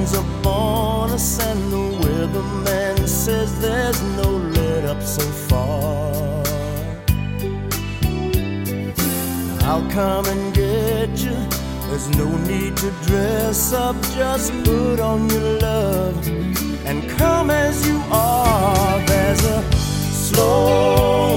rains upon us and the weatherman says there's no let up so far. I'll come and get you. There's no need to dress up. Just put on your love and come as you are. There's a slow